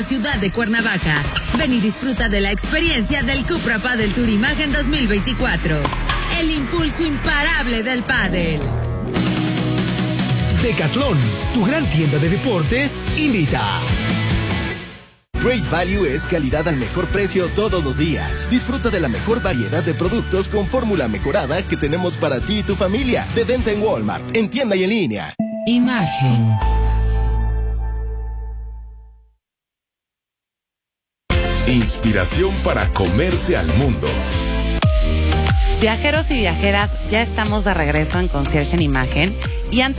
ciudad de Cuernavaca. Ven y disfruta de la experiencia del Cupra Padel Tour Imagen 2024. El impulso imparable del pádel. Decathlon, tu gran tienda de deportes, invita. Great Value es calidad al mejor precio todos los días. Disfruta de la mejor variedad de productos con fórmula mejorada que tenemos para ti y tu familia. De venta en Walmart, en tienda y en línea. Imagen. Inspiración para comerse al mundo. Viajeros y viajeras, ya estamos de regreso en Concierge en Imagen. Y antes